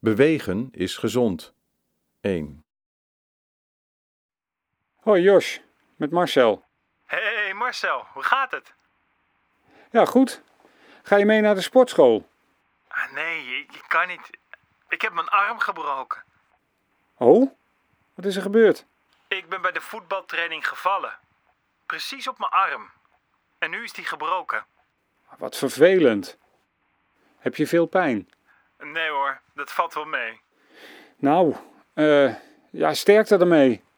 Bewegen is gezond. 1. Hoi Jos, met Marcel. Hey Marcel, hoe gaat het? Ja, goed. Ga je mee naar de sportschool? Nee, ik kan niet. Ik heb mijn arm gebroken. Oh? Wat is er gebeurd? Ik ben bij de voetbaltraining gevallen. Precies op mijn arm. En nu is die gebroken. Wat vervelend. Heb je veel pijn? Nee hoor, dat valt wel mee. Nou, sterkte ermee.